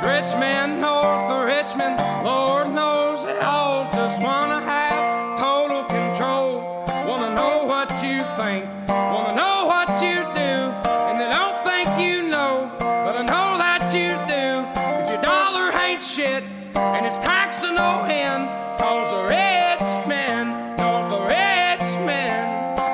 Rich men north of Richmond, Lord knows they all just wanna have total control. Wanna know what you think, wanna know what you do, and they don't think you know, but I know that you do. 'Cause your dollar ain't shit, and it's taxed to no end, 'cause the rich men, north the rich men.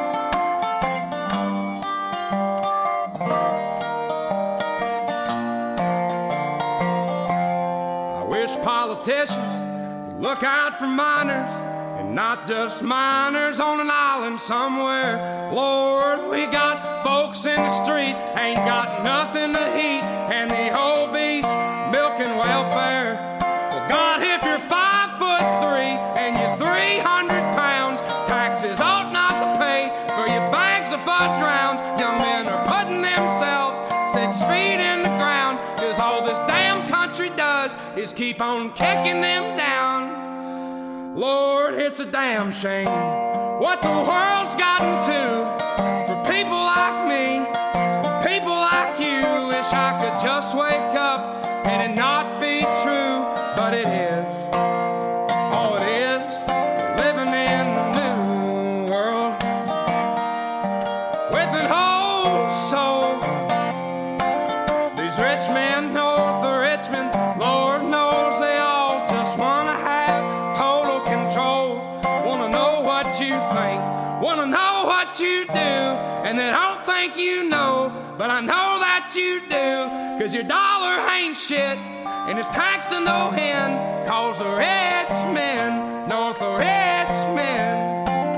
Politicians look out for miners, and not just miners on an island somewhere. Lord, we got folks in the street, ain't got nothing to eat, and the obese milking welfare. Well, God, if you're 5'3" and you're 300 pounds, taxes ought not to pay for your bags of fudge rounds. Young men are putting themselves 6 feet in the ground, 'cause all this damn country does is keep on kicking them down. Lord, it's a damn shame what the world's gotten to for people like me, people like you. Wish I could just wake up and it not be true, but it is. Oh, it is living in the new world with an whole soul. These rich men north of Richmond, Lord knows they all just wanna have total control. Wanna know what you think, wanna know what you do, and they don't think you know, but I know that you do. 'Cause your dollar ain't shit, and it's taxed to no end, 'cause the rich men, north of rich men.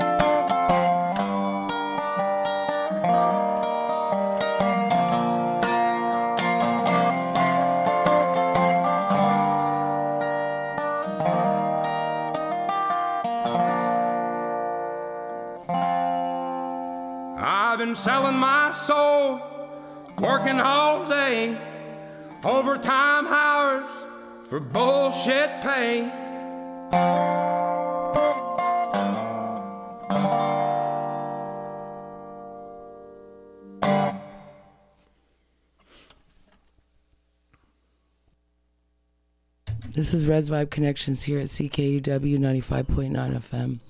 I've been selling my soul, working all day, overtime hours for bullshit pay. This is Res Vibe Connections here at CKUW 95.9 FM.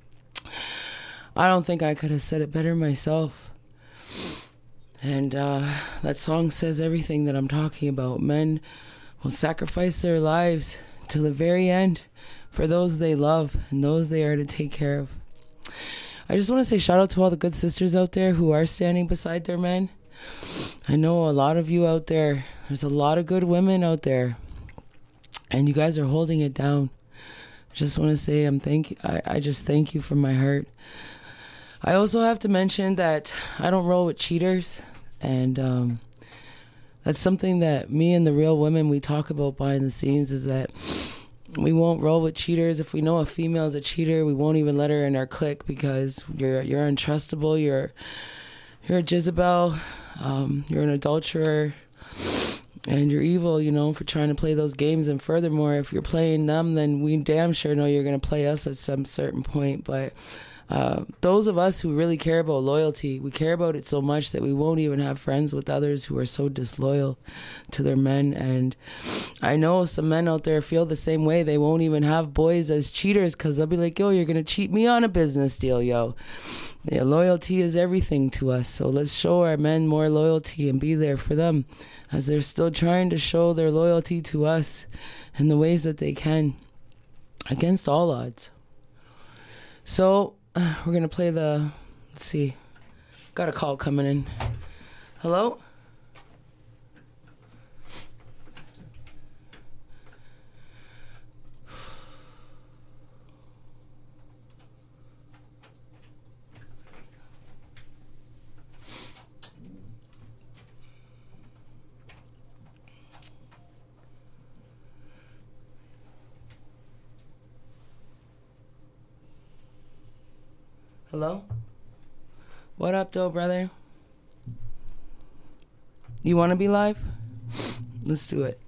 I don't think I could have said it better myself. And that song says everything that I'm talking about. Men will sacrifice their lives to the very end for those they love and those they are to take care of. I just want to say shout out to all the good sisters out there who are standing beside their men. I know a lot of you out there. There's a lot of good women out there. And you guys are holding it down. I just want to say I just thank you from my heart. I also have to mention that I don't roll with cheaters, and that's something that me and the real women, we talk about behind the scenes, is that we won't roll with cheaters. If we know a female is a cheater, we won't even let her in our clique because you're untrustable, you're a Jezebel, you're an adulterer, and you're evil, you know, for trying to play those games. And furthermore, if you're playing them, then we damn sure know you're going to play us at some certain point. But those of us who really care about loyalty, we care about it so much that we won't even have friends with others who are so disloyal to their men. And I know some men out there feel the same way. They won't even have boys as cheaters because they'll be like, yo, you're going to cheat me on a business deal, yo. Yeah, loyalty is everything to us. So let's show our men more loyalty and be there for them as they're still trying to show their loyalty to us in the ways that they can against all odds. So we're going to play let's see, got a call coming in. Hello? Hello? What up, though, brother? You want to be live? Let's do it.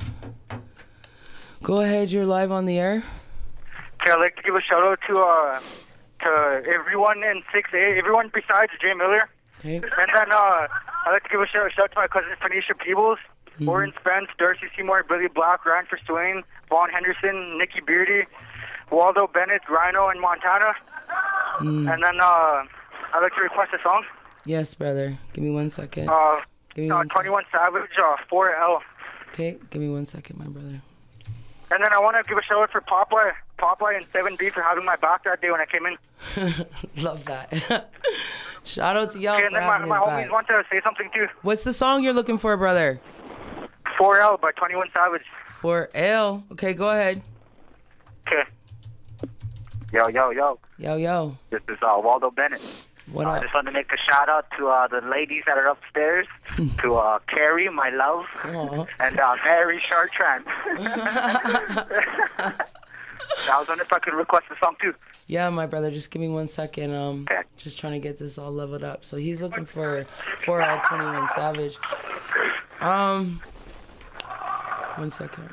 Go ahead, you're live on the air. Okay, I'd like to give a shout out to everyone in 6A, everyone besides Jay Miller. Okay. And then I'd like to give a shout out to my cousin Phoenicia Peebles. Warren Spence, Darcy Seymour, Billy Black, Ryan Swain, Vaughn Henderson, Nikki Beardy, Waldo Bennett, Rhino, and Montana. And then I'd like to request a song. Yes, brother. Give me 1 second. Give me 21 Savage, 4L. Okay, give me 1 second, my brother. And then I want to give a shout out for Popeye and 7B for having my back that day when I came in. Love that. Shout out to y'all Okay, for and then having my his homies back. want to say something too. What's the song you're looking for, brother? 4L by 21 Savage. 4L. Okay, go ahead. Okay. Yo. Yo. This is Waldo Bennett. What I up? just want to make a shout out to the ladies that are upstairs, to Carrie, my love, Aw. and Mary Chartrand. I was wondering if I could request a song too. Yeah, my brother, just give me 1 second. Okay. Just trying to get this all leveled up. So he's looking for 4L 21 Savage. 1 second.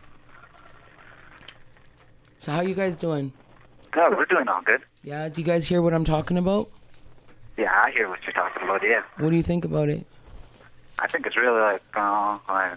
So how you guys doing? No, we're doing all good. Yeah, do you guys hear what I'm talking about? Yeah, I hear what you're talking about, yeah. What do you think about it? I think it's really like I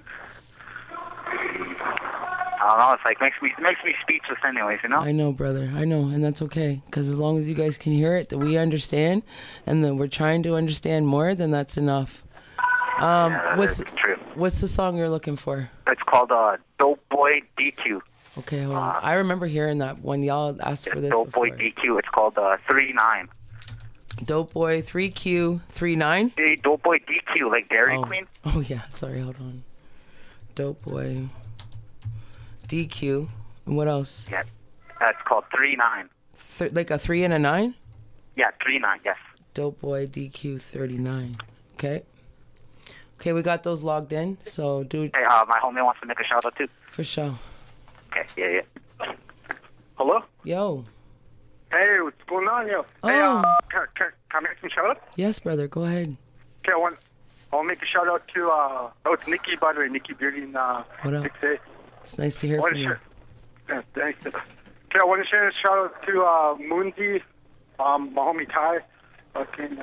don't know, it's like makes me speechless anyways, you know? I know, brother. I know, and that's okay. Because as long as you guys can hear it, that we understand, and that we're trying to understand more, then that's enough. That's true. What's the song you're looking for? It's called Dope Boy DQ. Okay, hold on. I remember hearing that when y'all asked for this Dope before. Boy DQ. It's called 3-9. Dope Boy 3Q 39? Hey, Dope Boy DQ, like Dairy Queen. Oh, yeah. Sorry, hold on. Dope Boy DQ. And what else? Yeah, that's called 3-9. Like a 3 and a 9? Yeah, 3-9, yes. Dope Boy DQ 39. Okay. Okay, we got those logged in. So, dude. Hey, my homie wants to make a shout out too. For sure. Okay, yeah. Hello? Yo. Hey, what's going on, yo? Oh. Hey, can I make some shout outs? Yes, brother. Go ahead. Okay, I want to make a shout out to it's Nikki, by the way, Nikki Beardy in What up? 6A. It's nice to hear from you. Yeah, thanks. Okay, I want to share a shout out to Moonsy, my homie Ty, fucking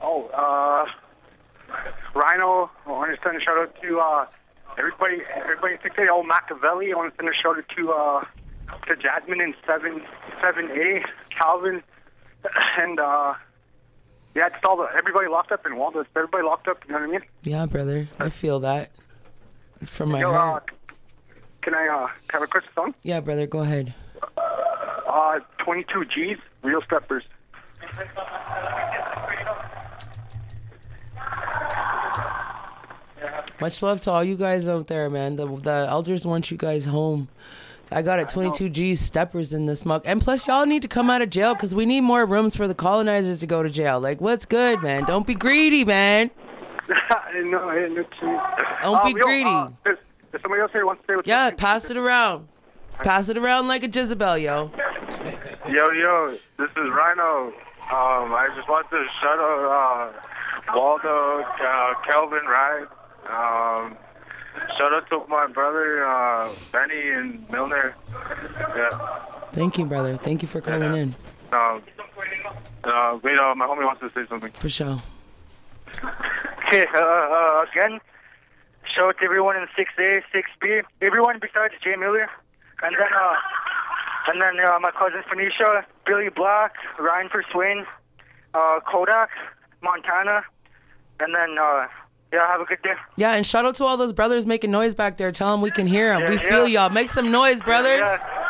Rhino. I want to send a shout out to everybody in 6A. Oh, Machiavelli. I want to send a shout out to Jasmine in 7A, Calvin, and yeah, it's everybody locked up in Waldo. It's everybody locked up. You know what I mean? Yeah, brother. I feel that. It's from my Yo, heart. can I request a song? Yeah, brother. Go ahead. 22 G's, Real Steppers. Much love to all you guys out there, man. The elders want you guys home. I got it, 22G steppers in this mug. And plus, y'all need to come out of jail because we need more rooms for the colonizers to go to jail. Like, what's good, man? Don't be greedy, man. No, Don't be greedy. There's somebody else here who wants to say what's Yeah, pass it around. Pass it around like a Jezebel, yo. Yo, this is Rhino. I just want to shout out Waldo, Kelvin, right? Shout out to my brother, Benny and Milner. Yeah. Thank you, brother. Thank you for calling in. Wait, my homie wants to say something. For sure. Okay, again, shout out to everyone in 6A, 6B, everyone besides Jay Miller, and then my cousin Phoenicia, Billy Black, Ryan Swain, Kodak, Montana, and then yeah, have a good day. Yeah, and shout out to all those brothers making noise back there. Tell them we can hear them. Yeah, We feel y'all. Make some noise, brothers.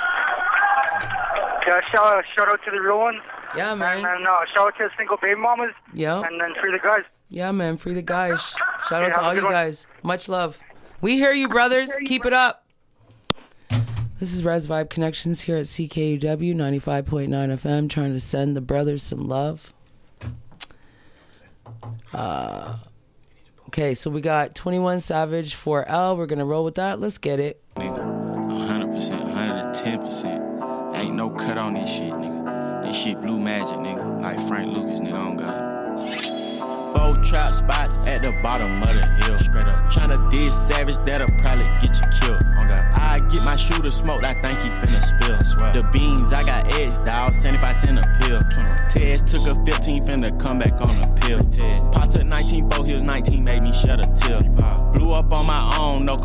Yeah, shout out to the real ones. Yeah, man. And shout out to the single baby mamas. Yeah. And then free the guys. Yeah, man. Free the guys. Shout out Yeah, to have a all good you one. guys. Much love. We hear you, brothers. Keep it up. This is Res Vibe Connections here at CKUW 95.9 FM, trying to send the brothers some love. Okay, so we got 21 Savage 4L. We're going to roll with that. Let's get it. Nigga, 100%, 110%. Ain't no cut on this shit, nigga. This shit blue magic, nigga. Like Frank Lucas, nigga, on God. 4 trap spots at the bottom of the hill. Straight up. Tryna diss Savage, that'll probably get you killed. On God. I get my shooter smoked, I think he finna spill. The beans, I got eggs, dawg, 75 cent a pill. Tez took a 15, finna come back on a pill. Pop took 19, 4, he was 19, made me shed a tear. Blew up on my own, no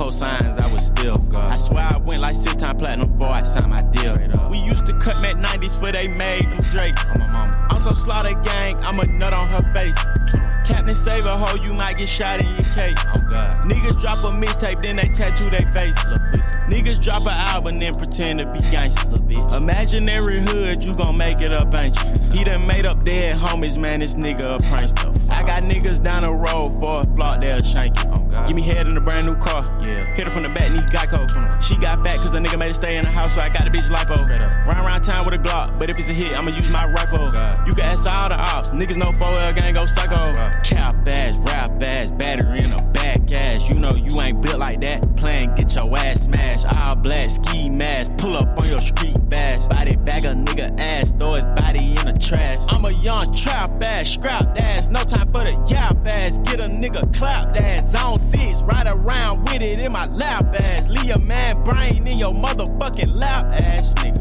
still. I swear I went like 6 times platinum before I signed my deal. We used to cut Mac 90s for they made them Drakes. I'm so slaughter gang, I'm a nut on her face. Captain save a hoe, you might get shot in your cake. Oh God. Niggas drop a mixtape, then they tattoo their face. Niggas drop an album, then pretend to be gangsta. Imaginary hood, you gon' make it up, ain't you? He done made up dead homies, man, this nigga a prankster. I got niggas down the road for a flock, they'll shank you. Give me head in a brand new car. Yeah. Hit her from the back, need Geico. She got fat cause the nigga made her stay in the house, so I got the bitch lipo. Run around town with a Glock, but if it's a hit, I'ma use my rifle. You can ask all the ops, niggas know 4L gang go psycho. Cap ass, rap ass, battery in a back ass. You know you ain't built like that. Playing, get your ass smashed. All black ski mask, pull up on your street fast. Body bag a nigga ass, throw his body in the trash. I'm a young trap ass, scrap ass, no time for the yap ass. Get a nigga clap ass, zone 6, ride around with it in my lap ass. Leave a man brain in your motherfucking lap ass, nigga.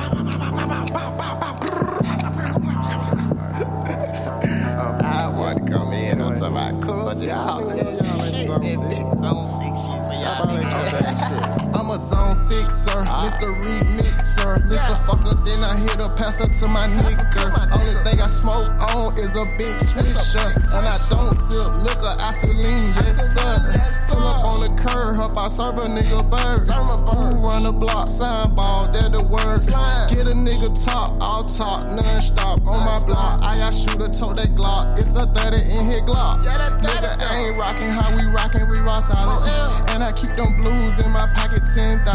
I want to come in on some of my cool, just talking this shit, that big zone 6 shit for y'all niggas. I'm a zone 6er, Mr. Remixer, Mr. Fucker, then I hit a passer to my nigga. Only thing I smoke on is a big swisher, and I don't sip liquor, I lean, yes sir. Pull up on the curb, help I serve a nigga bird. Who run the block, sign ball, they're the words. Get a nigga top, all talk, non-stop. On my block, I got shooter, tote that Glock. It's a 30 in here Glock. Nigga ain't rockin' how we rockin', we rock solid. And I keep them blues in my pocket, 10,000.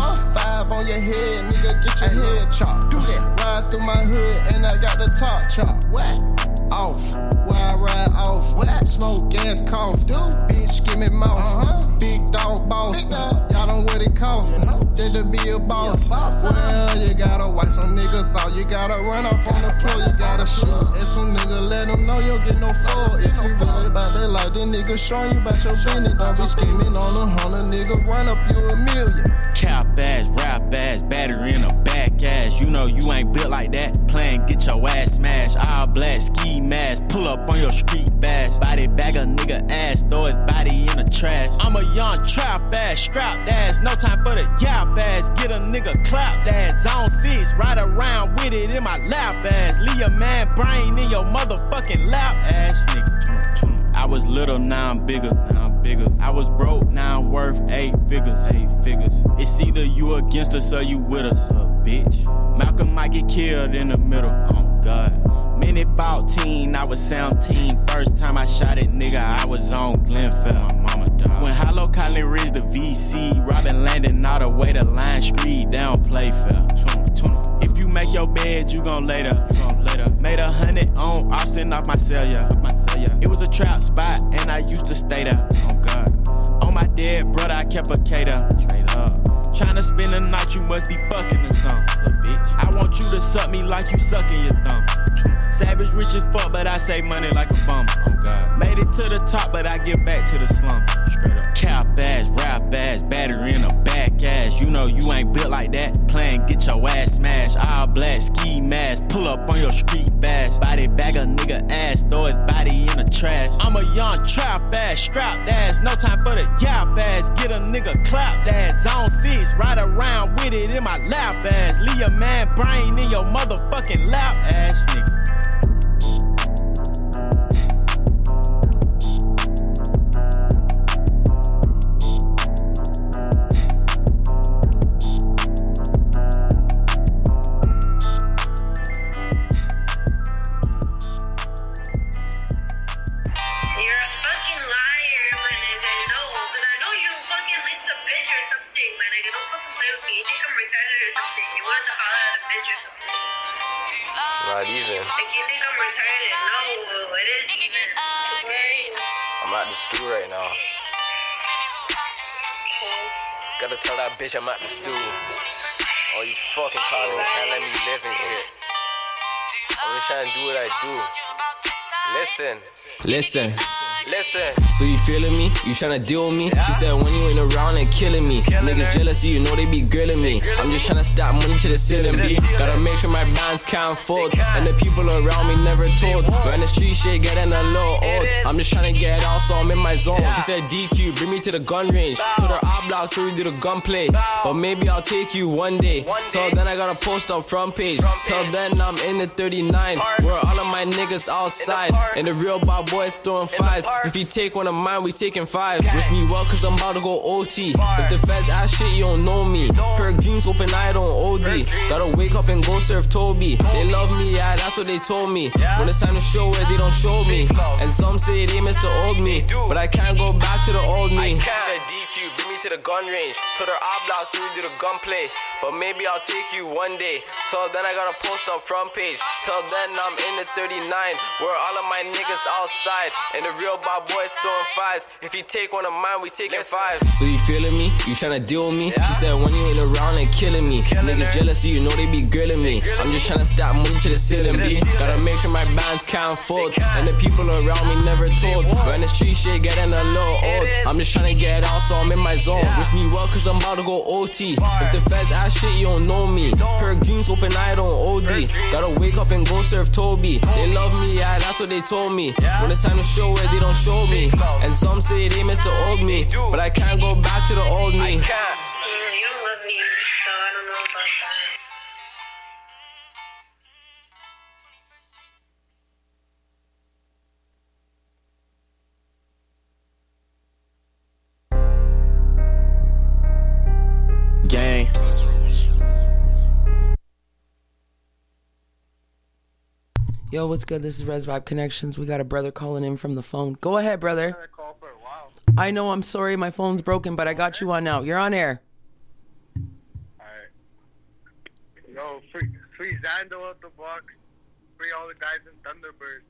5 on your head, nigga, get your head chopped. Do that. Ride through my hood, and I got the top chopped. Off, where I ride off. Smoke gas cough. Bitch, give me mouth. Big dog boss. Y'all know what it costs. Just to be a boss. Well, you gotta wipe some niggas out. You gotta run off on the floor. You gotta shoot at some nigga. Let them know you'll get no fall. If you really about that life, then nigga showing you about your business. Don't be scheming on a 100, nigga. Run up you $1 million. Cap ass, rap ass, battery in a back ass. You know you ain't built like that. Playing, get your ass smashed. All black ski mask, pull up on your street fast. Body bag a nigga ass, throw his body in the trash. I'm a young trap ass, strapped ass, no time for the yap ass. Get a nigga clapped ass, zone 6, ride around with it in my lap ass. Leave a man brain in your motherfucking lap ass, nigga. I was little, now I'm bigger. I was broke, now I'm worth 8 figures. It's either you against us or you with us, bitch. Malcolm might get killed in the middle. Oh God. Minute 14, I was 17. First time I shot it, nigga, I was on Glenfell. My mama died. When Hollow Collin Ridge the VC, Robin Landon all the way to Line Street, they don't play fair. If you make your bed, you gon' lay there. Made 100 on Austin off my cellular. It was a trap spot, and I used to stay there. Oh God. On my dead brother, I kept a cater. Straight up. Tryna spend the night, you must be fucking or something, little bitch. I want you to suck me like you sucking your thumb. Savage rich as fuck, but I save money like a bum. Oh God. Made it to the top, but I give back to the slum. Straight up. Cap ass, rap ass, battery in a back ass. You know you ain't built like that. Playing, get your ass smashed. All black ski mask, pull up on your street fast. Body bag a nigga ass, throw his body in the trash. I'm a young trap ass, strapped ass, no time for the yap ass. Get a nigga clapped ass, zone 6, ride around with it in my lap ass. Leave a man brain in your motherfucking lap ass, nigga. Not even. Like, you think I'm retarded? No, it is even. I'm at the stool right now. Gotta tell that bitch I'm at the stool. Oh, you fucking calling me, can't let me live and shit. I'm just trying to do what I do. Listen. Listen. So you feeling me? You tryna deal with me? She said when you ain't around and killing me. Niggas jealous, you know they be grilling me. I'm just tryna stack money to the ceiling, B. Gotta make sure my bands can't fold. And the people around me never told. When the street shit getting a little old. I'm just tryna get out so I'm in my zone. She said DQ, bring me to the gun range. Told her our blocks where we do the gunplay. But maybe I'll take you one day. Till then I gotta post on front page. Till then I'm in the 39. Where all of my niggas outside. And the real bad boys throwing fives. If you take one of mine, we taking five. Wish me well cause I'm about to go OT. If the feds ask shit, you don't know me. Perk dreams, open eye, don't OD. Gotta wake up and go serve Toby. They love me, yeah, that's what they told me. When it's time to show it, they don't show me. And some say they miss the old me. But I can't go back to the old me. Said DQ, bring me to the gun range. Told her our blocks where we do the gunplay. But maybe I'll take you one day. Till then I gotta post on front page. Till then I'm in the 39. Where all of my niggas outside. And the real bad boys throwing fives. If you take one of mine, we taking five. So you feeling me? You tryna deal with me? She said when you ain't around and killing me. Niggas jealous, you know they be grilling me. I'm just tryna stack money to the ceiling, B. Gotta make sure my bands can't fold. And the people around me never told. When the street shit getting a little old. I'm just tryna get out so I'm in my zone. Wish me well cause I'm about to go OT. If the feds ask shit, you don't know me. Perk dreams, open eye, don't OD. Gotta wake up and go serve Toby. They love me, yeah, that's what they told me. When it's time to show it, they don't show me. And some say they miss the old me. But I can't go back to the old me. You don't love me, so I don't know about that. Gang. Yo, what's good? This is Res Vibe Connections. We got a brother calling in from the phone. Go ahead, brother. I know, I'm sorry, my phone's broken, but I got you on now. You're on air. Alright. Yo, free Zando out the box. Free all the guys in Thunderbird.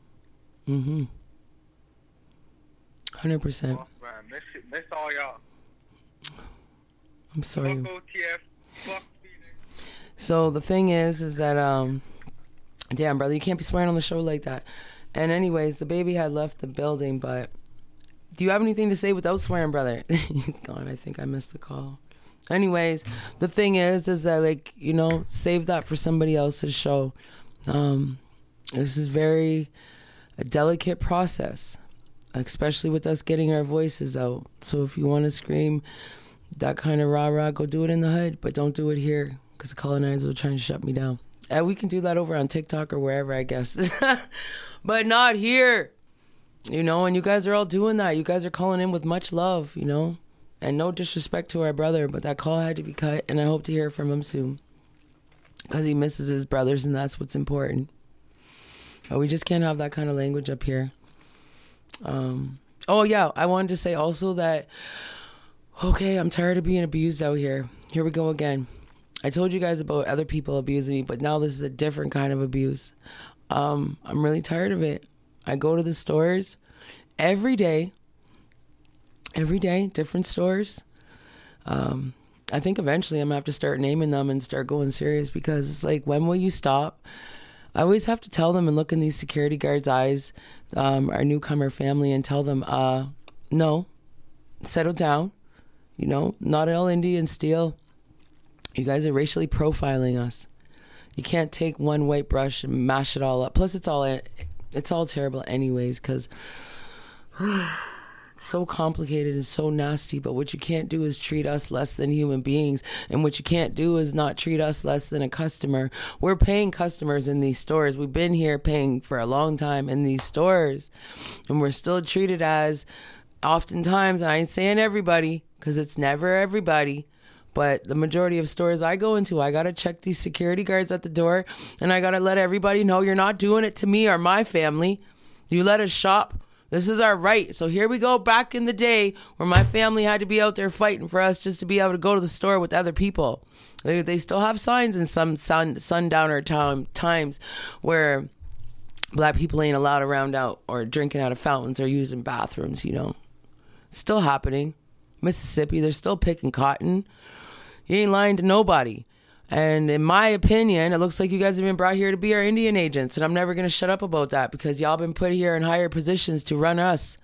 100%. Oh, man, miss all y'all. I'm sorry. Fuck OTF. Fuck Phoenix. So the thing is that, damn, brother, you can't be swearing on the show like that. And anyways, the baby had left the building, but do you have anything to say without swearing, brother? He's gone. I think I missed the call. Anyways, the thing is that, like, you know, save that for somebody else's show. This is a delicate process, especially with us getting our voices out. So if you want to scream that kind of rah-rah, go do it in the hood, but don't do it here because the colonizers are trying to shut me down. And we can do that over on TikTok or wherever, I guess. But not here. You know, and you guys are all doing that. You guys are calling in with much love, you know. And no disrespect to our brother, but that call had to be cut, and I hope to hear from him soon. Because he misses his brothers, and that's what's important. But we just can't have that kind of language up here. Oh, yeah, I wanted to say also that, okay, I'm tired of being abused out here. Here we go again. I told you guys about other people abusing me, but now this is a different kind of abuse. I'm really tired of it. I go to the stores every day, different stores. I think eventually I'm going to have to start naming them and start going serious because it's like, when will you stop? I always have to tell them and look in these security guards' eyes, our newcomer family, and tell them, no, settle down. You know, not all Indian steal. You guys are racially profiling us. You can't take one white brush and mash it all up. Plus, it's all terrible anyways because it's so complicated and so nasty. But what you can't do is treat us less than human beings. And what you can't do is not treat us less than a customer. We're paying customers in these stores. We've been here paying for a long time in these stores. And we're still treated as, oftentimes, I ain't saying everybody because it's never everybody, but the majority of stores I go into, I got to check these security guards at the door, and I got to let everybody know you're not doing it to me or my family. You let us shop. This is our right. So here we go back in the day where my family had to be out there fighting for us just to be able to go to the store with other people. They still have signs in some sundowner times where black people ain't allowed around out or drinking out of fountains or using bathrooms, you know. It's still happening. Mississippi, they're still picking cotton. You ain't lying to nobody. And in my opinion, it looks like you guys have been brought here to be our Indian agents. And I'm never going to shut up about that because y'all been put here in higher positions to run us.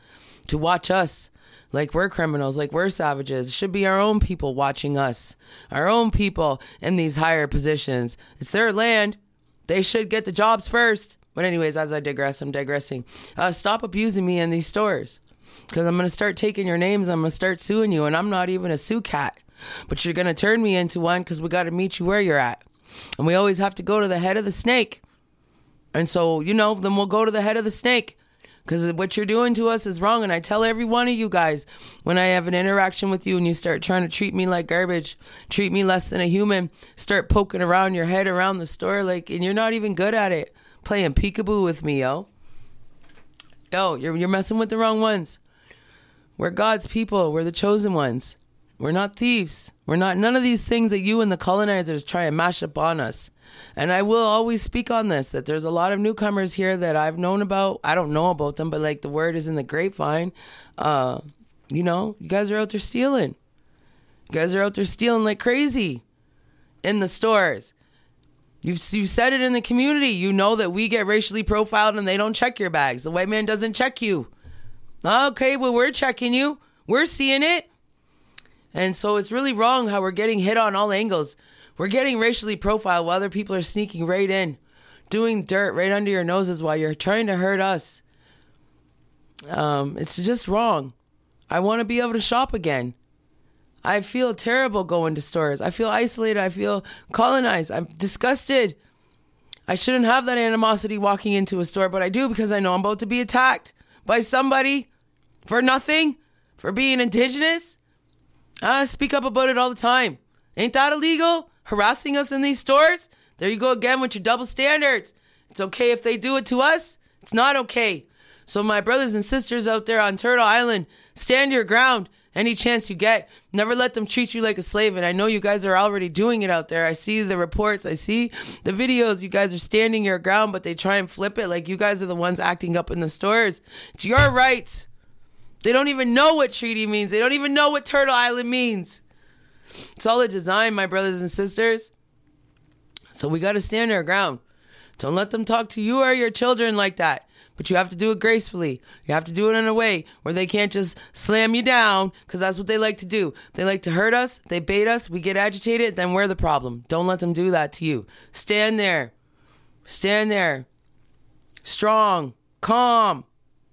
to watch us like we're criminals, like we're savages. It should be our own people watching us, our own people in these higher positions. It's their land. They should get the jobs first. But anyways, as I digress, I'm digressing. Stop abusing me in these stores, because I'm going to start taking your names. I'm going to start suing you, and I'm not even a sue cat. But you're going to turn me into one, because we got to meet you where you're at. And we always have to go to the head of the snake. And so, then we'll go to the head of the snake, because what you're doing to us is wrong. And I tell every one of you guys, when I have an interaction with you and you start trying to treat me like garbage, treat me less than a human, start poking around your head around the store, and you're not even good at it. Playing peekaboo with me, yo. Yo, you're messing with the wrong ones. We're God's people. We're the chosen ones. We're not thieves. We're not none of these things that you and the colonizers try and mash up on us. And I will always speak on this, that there's a lot of newcomers here that I've known about. I don't know about them, but the word is in the grapevine. You guys are out there stealing. You guys are out there stealing like crazy in the stores. You said it in the community. You know that we get racially profiled and they don't check your bags. The white man doesn't check you. Okay, well, we're checking you. We're seeing it. And so it's really wrong how we're getting hit on all angles. We're getting racially profiled while other people are sneaking right in, doing dirt right under your noses while you're trying to hurt us. It's just wrong. I want to be able to shop again. I feel terrible going to stores. I feel isolated. I feel colonized. I'm disgusted. I shouldn't have that animosity walking into a store, but I do, because I know I'm about to be attacked by somebody for nothing, for being indigenous. I speak up about it all the time. Ain't that illegal? Harassing us in these stores? There you go again with your double standards. It's okay if they do it to us. It's not okay. So my brothers and sisters out there on Turtle Island, stand your ground any chance you get. Never let them treat you like a slave. And I know you guys are already doing it out there. I see the reports. I see the videos. You guys are standing your ground, but they try and flip it like you guys are the ones acting up in the stores. It's your rights. They don't even know what treaty means. They don't even know what Turtle Island means. It's all a design, my brothers and sisters. So we got to stand our ground. Don't let them talk to you or your children like that. But you have to do it gracefully. You have to do it in a way where they can't just slam you down, because that's what they like to do. They like to hurt us. They bait us. We get agitated. Then we're the problem. Don't let them do that to you. Stand there. Stand there. Strong. Calm.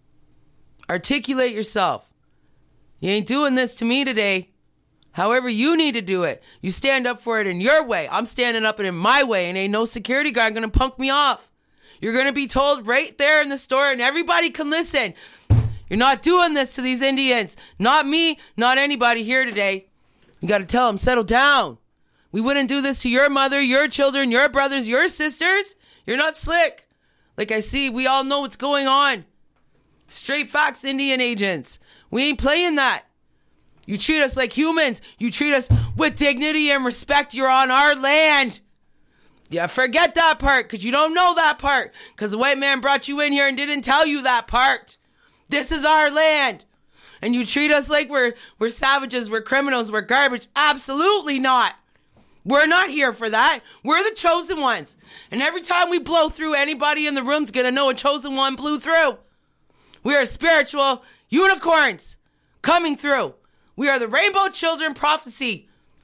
Articulate yourself. You ain't doing this to me today. However you need to do it. You stand up for it in your way. I'm standing up in my way, and ain't no security guard going to punk me off. You're going to be told right there in the store, and everybody can listen. You're not doing this to these Indians. Not me, not anybody here today. You got to tell them, settle down. We wouldn't do this to your mother, your children, your brothers, your sisters. You're not slick. Like I see, we all know what's going on. Straight facts, Indian agents. We ain't playing that. You treat us like humans. You treat us with dignity and respect. You're on our land. Yeah, forget that part, because you don't know that part, because the white man brought you in here and didn't tell you that part. This is our land. And you treat us like we're savages, we're criminals, we're garbage. Absolutely not. We're not here for that. We're the chosen ones. And every time we blow through, anybody in the room's going to know a chosen one blew through. We are spiritual unicorns coming through. We are the rainbow children prophecy.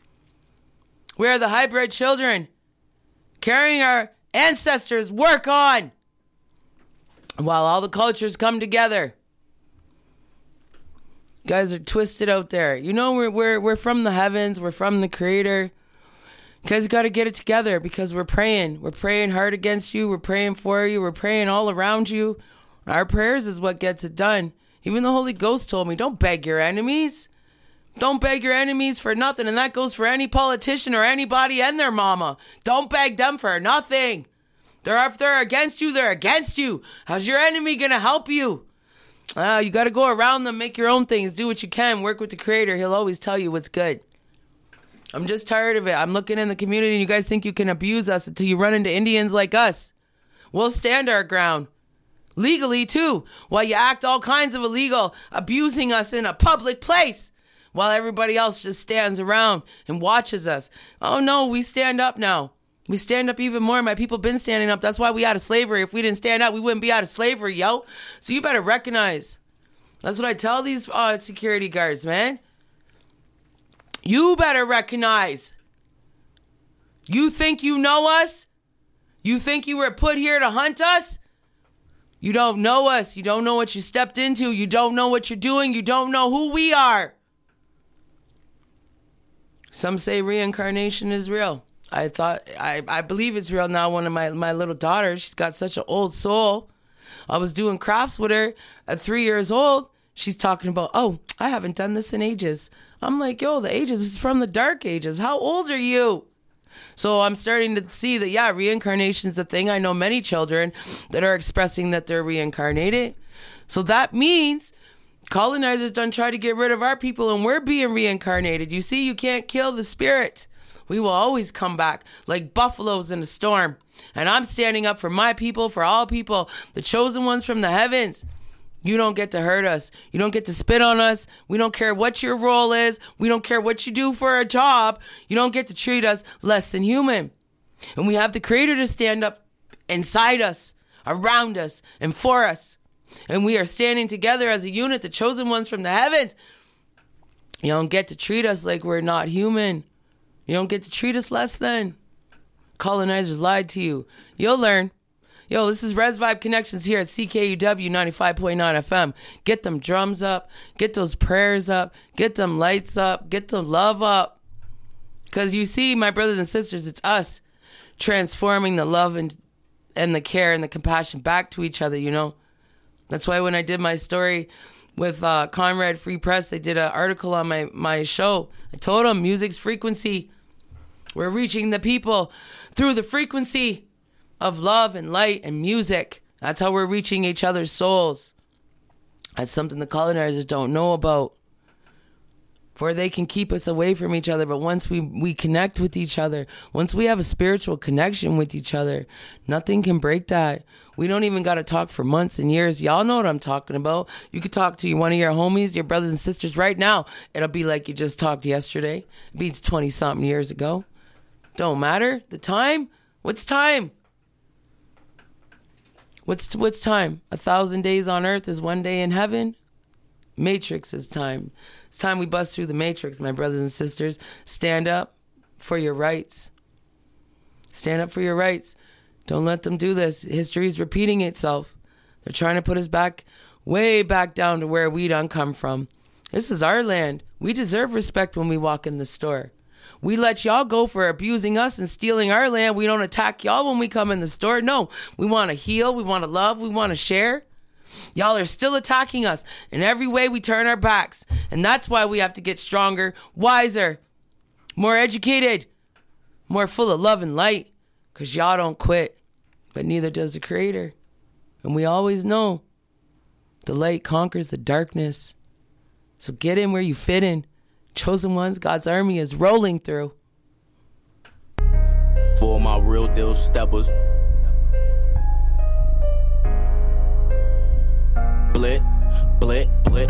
We are the hybrid children carrying our ancestors' work on while all the cultures come together. You guys are twisted out there. You know, we're from the heavens. We're from the Creator. You guys got to get it together, because we're praying. We're praying hard against you. We're praying for you. We're praying all around you. Our prayers is what gets it done. Even the Holy Ghost told me, don't beg your enemies. Don't beg your enemies for nothing. And that goes for any politician or anybody and their mama. Don't beg them for nothing. If they're against you, they're against you. How's your enemy going to help you? You got to go around them, make your own things, do what you can, work with the Creator. He'll always tell you what's good. I'm just tired of it. I'm looking in the community and you guys think you can abuse us until you run into Indians like us. We'll stand our ground. Legally, too. While you act all kinds of illegal, abusing us in a public place. While everybody else just stands around and watches us. Oh no, we stand up now. We stand up even more. My people been standing up. That's why we out of slavery. If we didn't stand up, we wouldn't be out of slavery, yo. So you better recognize That's what I tell these security guards, man. You better recognize. You think you know us? You think you were put here to hunt us? You don't know us. You don't know what you stepped into. You don't know what you're doing. You don't know who we are. Some say reincarnation is real. I believe it's real now. One of my little daughters, she's got such an old soul. I was doing crafts with her at 3 years old. She's talking about, oh, I haven't done this in ages. I'm like, yo, the ages is from the dark ages. How old are you? So I'm starting to see that, yeah, reincarnation is a thing. I know many children that are expressing that they're reincarnated. So that means colonizers done try to get rid of our people and we're being reincarnated. You see, you can't kill the spirit. We will always come back like buffaloes in a storm. And I'm standing up for my people, for all people, the chosen ones from the heavens. You don't get to hurt us. You don't get to spit on us. We don't care what your role is. We don't care what you do for a job. You don't get to treat us less than human. And we have the Creator to stand up inside us, around us, and for us. And we are standing together as a unit, the chosen ones from the heavens. You don't get to treat us like we're not human. You don't get to treat us less than. Colonizers lied to you. You'll learn. Yo, this is Res Vibe Connections here at CKUW 95.9 FM. Get them drums up. Get those prayers up. Get them lights up. Get the love up. Because you see, my brothers and sisters, it's us transforming the love and the care and the compassion back to each other, you know. That's why when I did my story with Conrad Free Press, they did an article on my show. I told them music's frequency. We're reaching the people through the frequency of love and light and music. That's how we're reaching each other's souls. That's something the colonizers don't know about. For they can keep us away from each other. But once we connect with each other, once we have a spiritual connection with each other, nothing can break that. We don't even got to talk for months and years. Y'all know what I'm talking about. You could talk to one of your homies, your brothers and sisters right now. It'll be like you just talked yesterday. It beats 20-something years ago. Don't matter. The time? What's time? What's time? 1,000 days on earth is one day in heaven. Matrix is time. It's time we bust through the matrix, my brothers and sisters. Stand up for your rights. Stand up for your rights. Don't let them do this. History is repeating itself. They're trying to put us back, way back down to where we done come from. This is our land. We deserve respect when we walk in the store. We let y'all go for abusing us and stealing our land. We don't attack y'all when we come in the store. No, we want to heal. We want to love. We want to share. Y'all are still attacking us. In every way, we turn our backs. And that's why we have to get stronger, wiser, more educated, more full of love and light. Because y'all don't quit. But neither does the Creator. And we always know the light conquers the darkness. So get in where you fit in. Chosen ones, God's army is rolling through. For my real deal steppers. Blit, blit, blit.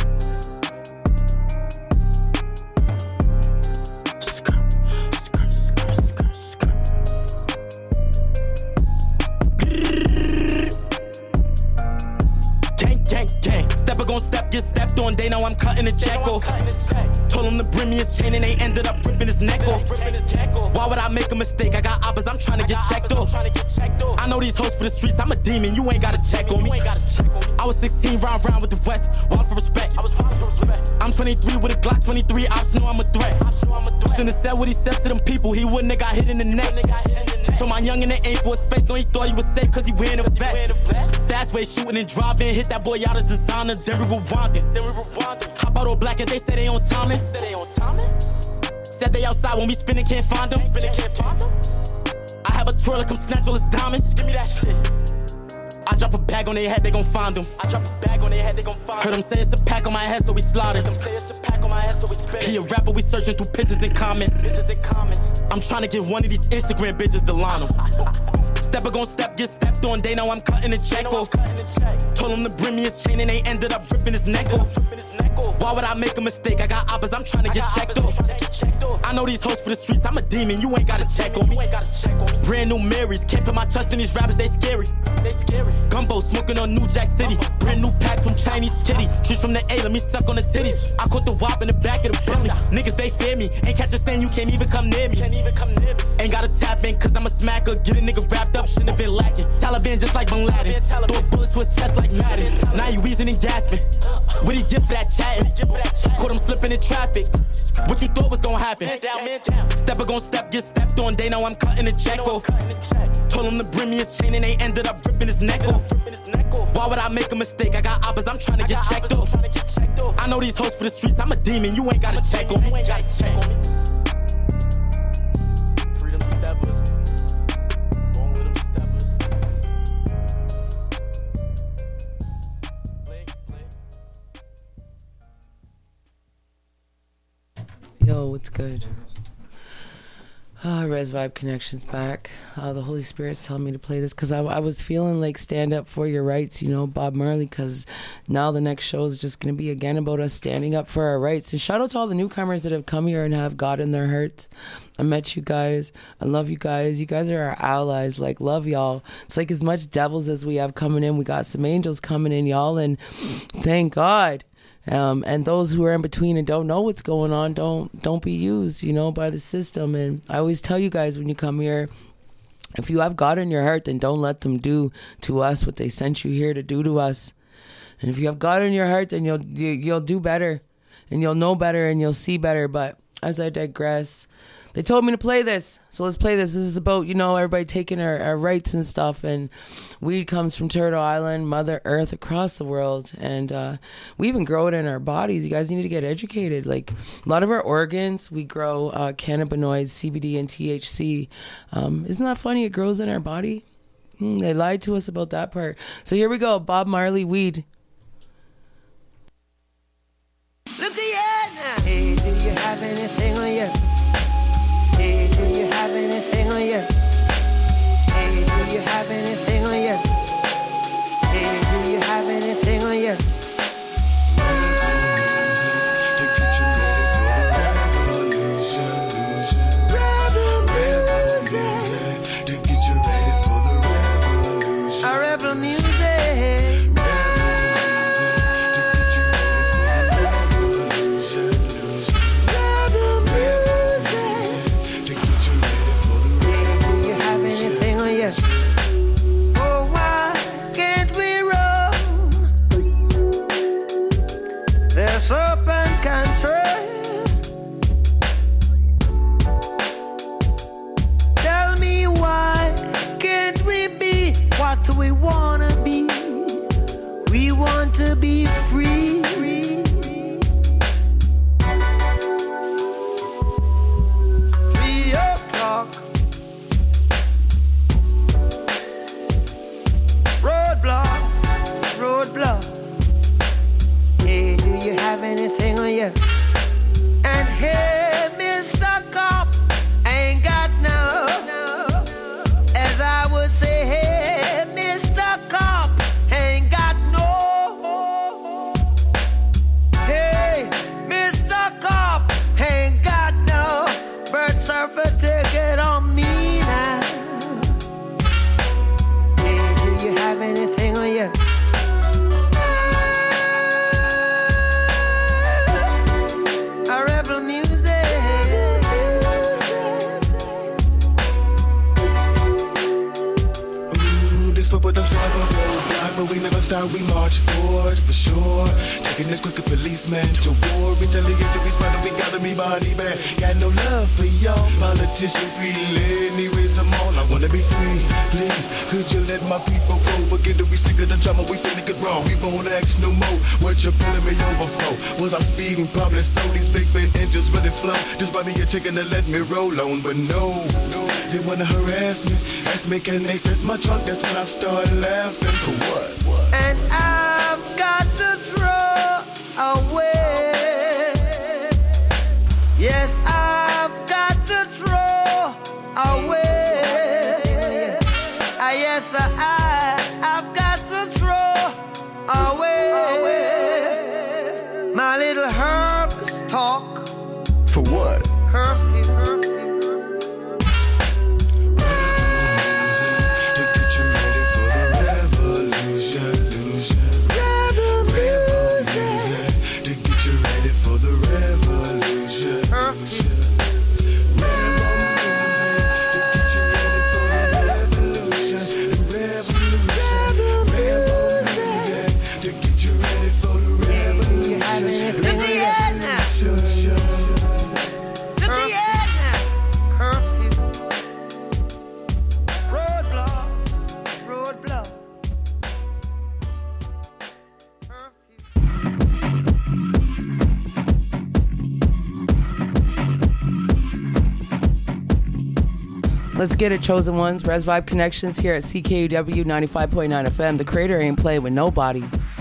Gang. Stepper gon' step, get stepped on. They know I'm cutting the check off. Told him to bring me his chain and they ended up ripping his neck off. Why would I make a mistake? I got oppas, I'm trying to get checked off. I know these hoes for the streets, I'm a demon, you ain't gotta check on me. I was 16, round with the West, wild for respect. I'm 23 with a Glock 23, ops know I'm a threat. Shouldn't have said what he said to them people, he wouldn't have got hit in the neck. So my youngin' that ain't for his face, no he thought he was safe cause he wearing a vest. Fast way shooting and driving, hit that boy out of designer, then we rewinding. Hop out all black and they say they on timing. Said they outside when we spinning, can't find them. I have a twirler, come snatch all his diamonds. Give me that shit. I drop a bag on their head, they gon' find them. Heard them say it's a pack on my head, so we slaughtered. He a rapper, we searching through pictures and comments. I'm trying to get one of these Instagram bitches to line them. Stepper gon' step, get stepped on, they know I'm cutting the check off. Told him to bring me his chain and they ended up ripping his neck off. Why would I make a mistake? I got oppas, I'm trying to get checked off. I know these hoes for the streets, I'm a demon, you ain't gotta check on me. Brand new Marys, can't put my trust in these rappers, they scary. Gumbo smoking on New Jack City. Brand new pack from Chinese kitty. Streets from the A, let me suck on the titties. I caught the wop in the back of the Bentley. Niggas, they fear me. Ain't catch a stand, you can't even come near me. Ain't gotta tap in, cause I'm a smacker. Get a nigga wrapped up, shouldn't have been lacking. Taliban just like Bin Laden. Throw a bullet to his chest like Madden. Now you wheezing and gasping. What do you get for that chatting? Caught him slipping in traffic. What you thought was gonna happen? Stepper gon' step, get stepped on. They know I'm cutting the check off. Told him to bring me his chain and they ended up ripping his neck off. Why would I make a mistake? I got oppas, I'm trying to get checked off. I know these hoes for the streets, I'm a demon, you ain't gotta check on me. Freedom steppers, born with them steppers. Yo, what's good? Res Vibe Connections back. The Holy Spirit's telling me to play this because I was feeling like stand up for your rights, you know, Bob Marley, because now the next show is just going to be again about us standing up for our rights. And shout out to all the newcomers that have come here and have God in their hearts. I met you guys. I love you guys. You guys are our allies. Like, love y'all. It's like as much devils as we have coming in. We got some angels coming in, y'all. And thank God. And those who are in between and don't know what's going on, don't be used, you know, by the system. And I always tell you guys when you come here, if you have God in your heart, then don't let them do to us what they sent you here to do to us. And if you have God in your heart, then you'll do better, and you'll know better, and you'll see better. But as I digress, they told me to play this, so let's play this. This is about, you know, everybody taking our rights and stuff, and weed comes from Turtle Island, Mother Earth, across the world, and we even grow it in our bodies. You guys need to get educated. Like, a lot of our organs, we grow cannabinoids, CBD and THC. Isn't that funny? It grows in our body. They lied to us about that part. So here we go, Bob Marley, weed. Look at you now. Hey, do you have anything on you? Hey, do you have anything on you? Hey, do you have anything on you? Hey, do you have anything on you? Rebel music. We wanna be, we want to be free. 3 o'clock, roadblock. Hey, do you have anything on you? And hey, Mr. Cop, I ain't got no. As I would say, hey, Mr. Cop, ain't got no. Hey, Mr. Cop, ain't got no. Bird surfer ticket on me now. Hey, do you have anything on you? A rebel music. But the roadblock, but we never stop, we march forward for sure. Taking this crooked policeman to war. Retaliation, we spotted, we got me body back. Got no love for y'all. Politician feeling, he raise them all. I wanna be free, please. Could you let my people go? Forget that we sick of the drama, we finna get wrong. We won't ask no more. What you pulling me over for? Was I speeding? Probably so. These big bend engines really flow. Just buy me a ticket to let me roll on, but no. They wanna harass me. Ask me, can they search my trunk? That's when I start laughing. For what? And I've got to throw away. Yes, I've got to throw away. Yes, I've got to throw away. My little herbs talk. For what? Herb. Let's get it, chosen ones. Res Vibe Connections here at CKUW 95.9 FM. The Creator ain't playing with nobody.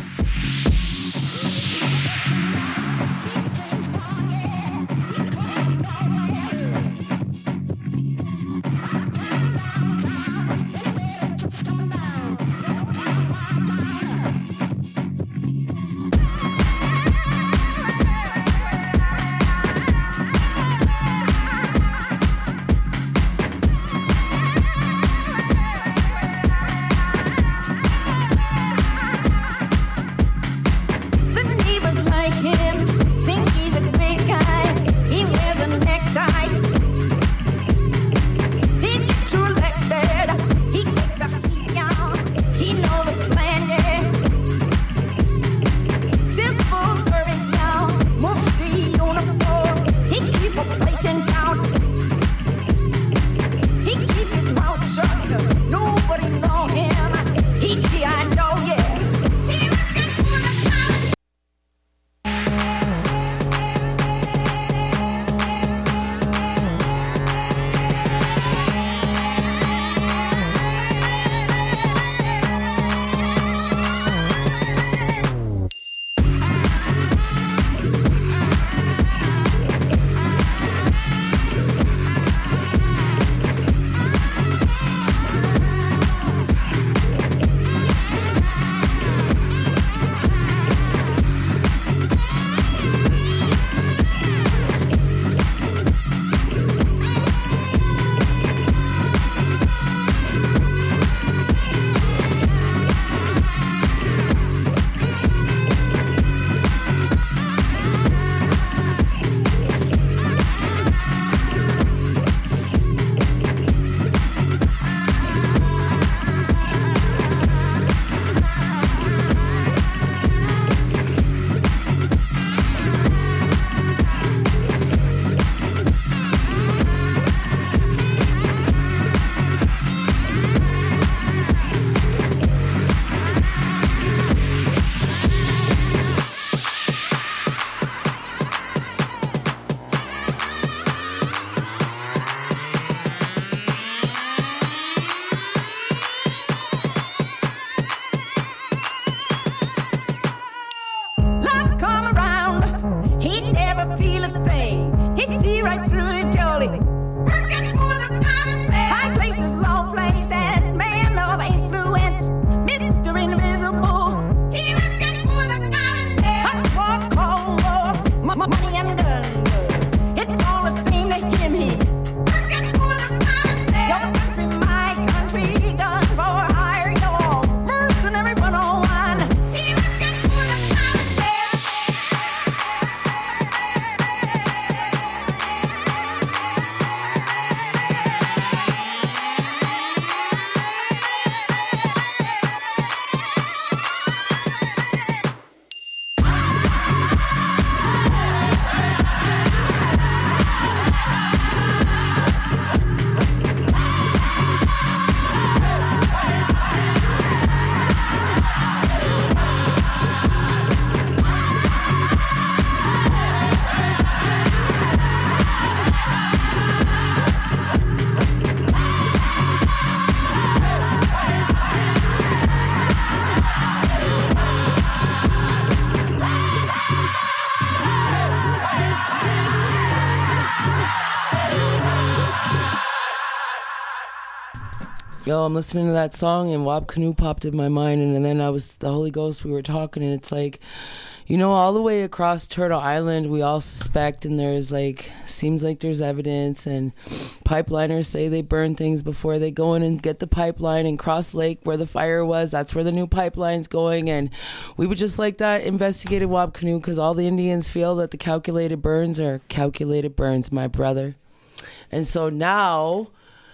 Yo, I'm listening to that song and Wab Canoe popped in my mind, and then the Holy Ghost, we were talking, and it's like, you know, all the way across Turtle Island, we all suspect, and there's like, seems like there's evidence, and pipeliners say they burn things before they go in and get the pipeline, and Cross Lake, where the fire was, that's where the new pipeline's going, and we would just like that investigated Wab Canoe, because all the Indians feel that the calculated burns are calculated burns, my brother. And so now,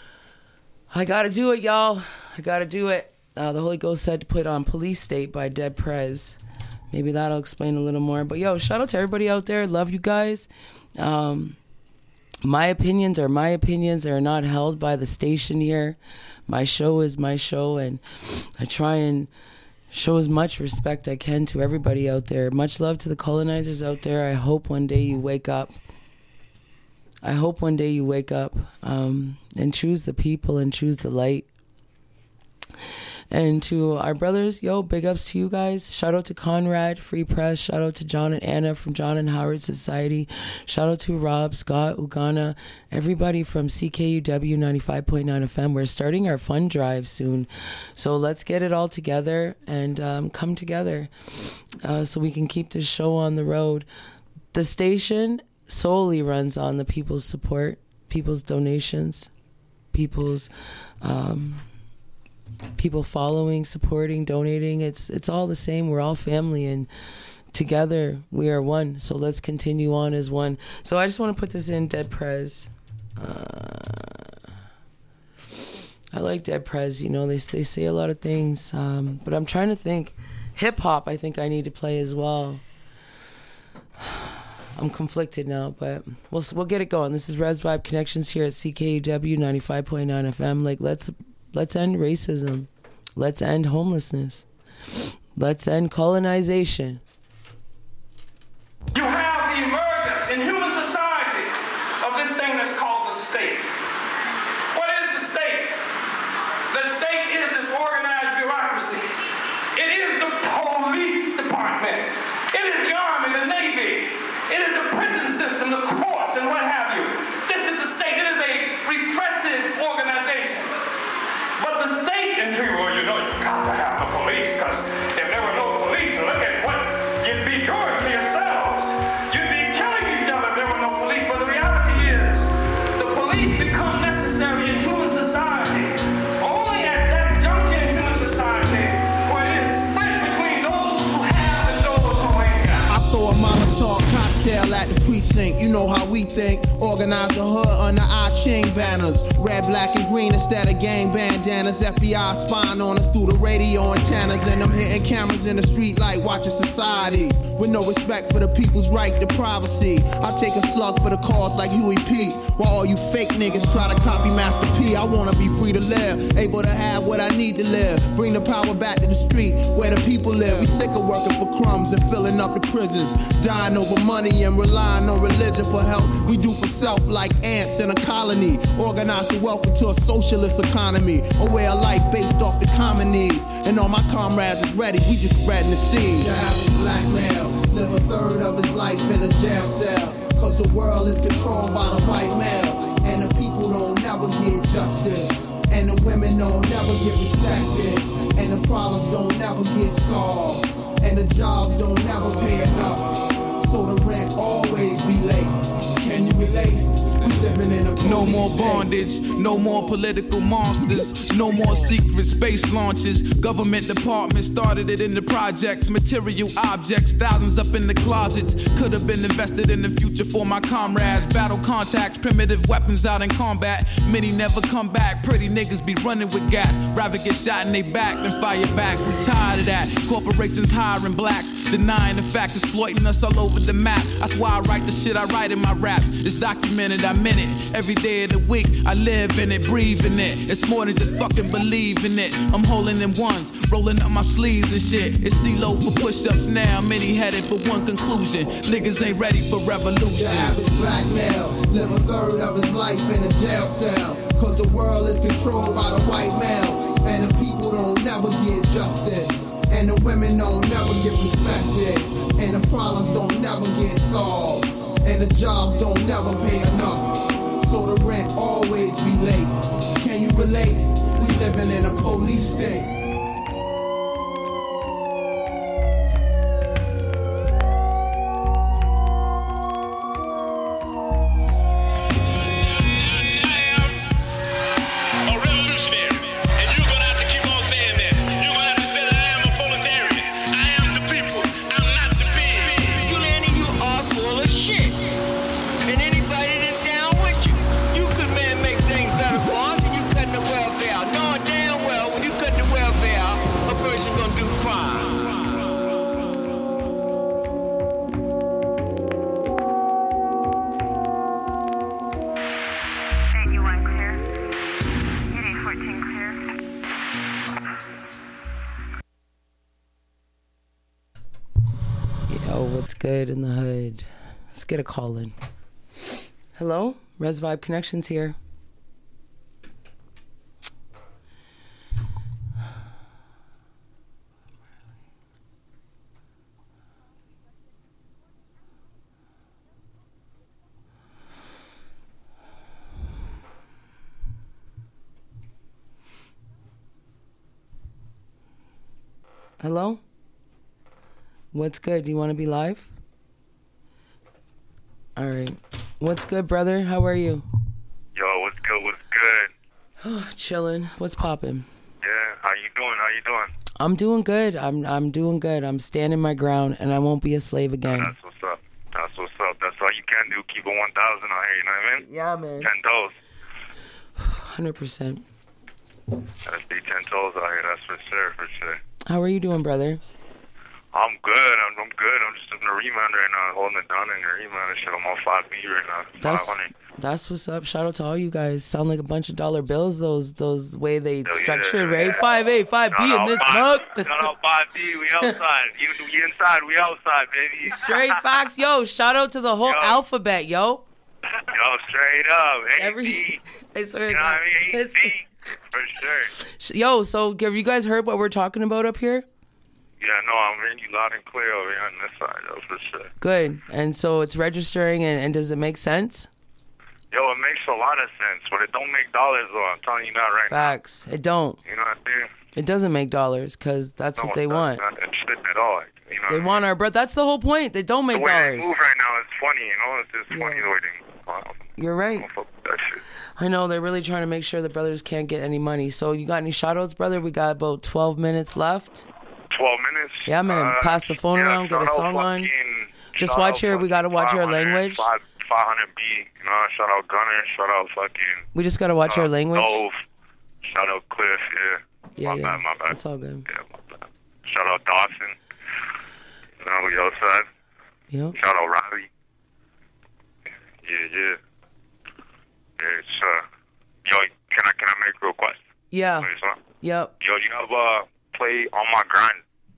I gotta do it, y'all. I gotta do it. The Holy Ghost said to put on Police State by Dead Prez. Maybe that'll explain a little more. But yo, shout out to everybody out there. Love you guys. My opinions are my opinions. They're not held by the station here. My show is my show, and I try and show as much respect I can to everybody out there. Much love to the colonizers out there. I hope one day you wake up. I hope one day you wake up and choose the people and choose the light. And to our brothers, big ups to you guys. Shout out to Conrad, Free Press. Shout out to John and Anna from John and Howard Society. Shout out to Rob, Scott, Ugana, everybody from CKUW 95.9 FM. We're starting our fund drive soon. So let's get it all together and come together so we can keep this show on the road. The station solely runs on the people's support, people's donations, people's... people following, supporting, donating. It's all the same. We're all family, and together we are one. So let's continue on as one. So I just want to put this in Dead Prez. I like Dead Prez. They say a lot of things, but I'm trying to think. Hip hop, I think I need to play as well. I'm conflicted now, but we'll get it going. This is Res Vibe Connections here at CKUW 95.9 FM. Let's end racism. Let's end homelessness. Let's end colonization. You have the emergence in human society of this thing that's called the state. What is the state? The state is this organized bureaucracy. It is the police department. It is the army, the navy. It is the prison system, the courts, and what have you. This is the state. It is a repressive organization. But the state, and you've got to have the police, because if there were no police, look at what you'd be doing to yourselves. You'd be killing each other if there were no police. But the reality is, the police become necessary in human society only at that juncture in human society where it is split between those who have and those who ain't got. I throw a Molotov cocktail at the precinct. You know how we think. Organize the hood under our ching banners. Red, black, and green instead of gang bandanas. FBI spying on us through the radio antennas. And I'm hitting cameras in the street like watching society. With no respect for the people's right to privacy. I take a slug for the cause like Huey P. While all you fake niggas try to copy Master P. I wanna be free to live, able to have what I need to live. Bring the power back to the street where the people live. We sick of working for crumbs and filling up the prisons. Dying over money and relying on religion for help. We do for self like ants in a colony. Organize the wealth into a socialist economy. A way of life based off the common needs. And all my comrades is ready, we just spreading the seed. The average black male live a third of his life in a jail cell. Cause the world is controlled by the white male. And the people don't never get justice. And the women don't never get respected. And the problems don't never get solved. And the jobs don't never pay enough. So the rent always be late. Can you relate? No more bondage, no more political monsters, no more secret space launches. Government departments started it in the projects. Material objects, thousands up in the closets. Could have been invested in the future for my comrades. Battle contacts, primitive weapons out in combat. Many never come back. Pretty niggas be running with gas. Rather get shot in they back than fire back. We tired of that. Corporations hiring blacks, denying the facts, exploiting us all over the map. That's why I write the shit I write in my raps. It's documented, I'm in it. Every day of the week, I live in it, breathe in it. It's more than just fucking believing it. I'm holding in ones, rolling up my sleeves and shit. It's CeeLo for push-ups now. Many headed for one conclusion. Niggas ain't ready for revolution. The average black male live a third of his life in a jail cell. Cause the world is controlled by the white male. And the people don't never get justice. And the women don't never get respected. And the problems don't never get solved. And the jobs don't never pay enough. So the rent always be late. Can you relate? We living in a police state. Good in the hood. Let's get a call in. Hello? Res Vibe Connections here. Hello? What's good? Do you want to be live? All right. What's good, brother? How are you? Yo, what's good? What's good? Chilling. What's poppin'? Yeah, how you doing? How you doing? I'm doing good. I'm doing good. I'm standing my ground, and I won't be a slave again. That's what's up. That's what's up. That's all you can do. Keep it 1,000 out here, you know what I mean? Yeah, man. 10 toes. 100%. Gotta stay 10 toes out here, that's for sure, for sure. How are you doing, brother? I'm good. I'm good. I'm just in the rebound right now, holding it down in the rebound and shit. I'm on 5B right now. 500. That's what's up. Shout out to all you guys. Sound like a bunch of dollar bills. Those way they structure it, right? 5A, 5B in this mug. Shout out 5B. We outside. You inside. We outside, baby. Straight facts, yo. Shout out to the whole alphabet, yo. Yo, straight up. I swear to you know God. what I mean? For sure. Yo, so have you guys heard what we're talking about up here? Yeah, no, I'm hearing you loud and clear over here on this side, though, for sure. Good. And so it's registering, and does it make sense? Yo, it makes a lot of sense, but it don't make dollars, though. I'm telling you that right Facts. It don't. now. You know what I'm saying? It doesn't make dollars, because that's what they want. Not shit at all. You know They want our breath. That's the whole point. They don't make the way dollars. they move right now is funny, you know? It's just funny the way they move. You're right. That shit. I know. They're really trying to make sure the brothers can't get any money. So you got any shout-outs, brother? We got about 12 minutes left. 12 minutes? Yeah, man. Pass the phone around, get a song on. Just watch your, we got to watch our language. 500B, you know, shout out Gunner, shout out fucking... We just got to watch our language. Dove, shout out Cliff, Yeah, my bad. That's all good. Yeah, my bad. Shout out Dawson. You know, we outside. Yep. Shout out Riley. Yeah. It's, yo, can I make a request? Yeah. Please, Yep. Yo, you have, play On My Grind,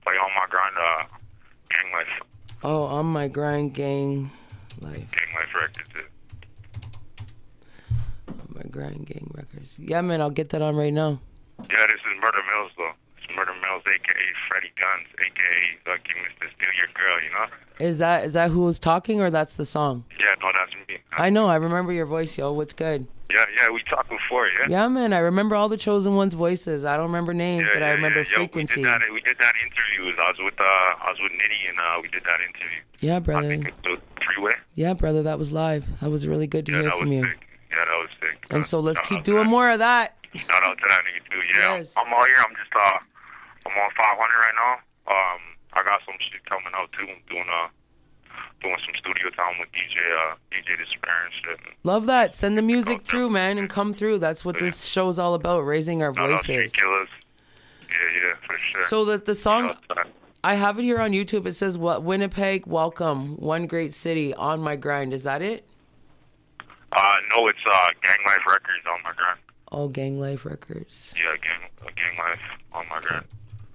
Gang Life. Oh, On My Grind, Gang Life. Gang Life Records, On My Grind, Gang Records. Yeah, man, I'll get that on right now. Yeah, this is Murder Mills, though. It's Murder Mills, a.k.a. Freddie Guns, a.k.a. fucking Mr. Steal Your Girl, you know? Is that who was talking, or that's the song? Yeah, no, that's me. I know. I remember your voice, yo. What's good? Yeah, we talked before, yeah? Yeah, man. I remember all the Chosen Ones' voices. I don't remember names, but I remember frequency. Yo, we did that interview. I was with Nitty, and we did that interview. Yeah, brother. I think it's the three-way. Yeah, brother. That was live. That was really good to hear from you. Sick. Yeah, that was sick. And so let's keep doing more of that. Shout out to that nigga, too. Yeah, Yes. I'm out here. I'm just, I'm on 500 right now. I got some shit coming out, too. I'm doing some studio time with DJ Despair and shit. Love that. Send the music through, man, and come through. That's what this show's all about, raising our voices. Street Killers. Yeah, for sure. So the song, I have it here on YouTube. It says, "What Winnipeg, welcome, one great city, On My Grind." Is that it? No, it's Gang Life Records, On My Grind. Oh, Gang Life Records. Yeah, Gang Life, On My Grind.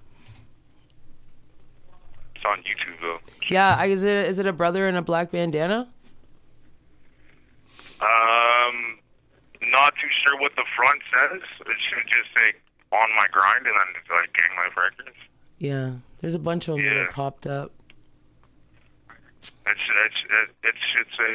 It's on YouTube, though. Yeah, is it a brother in a black bandana? Not too sure what the front says. It should just say On My Grind, and then it's like Gang Life Records. Yeah, there's a bunch of them that have popped up. It should say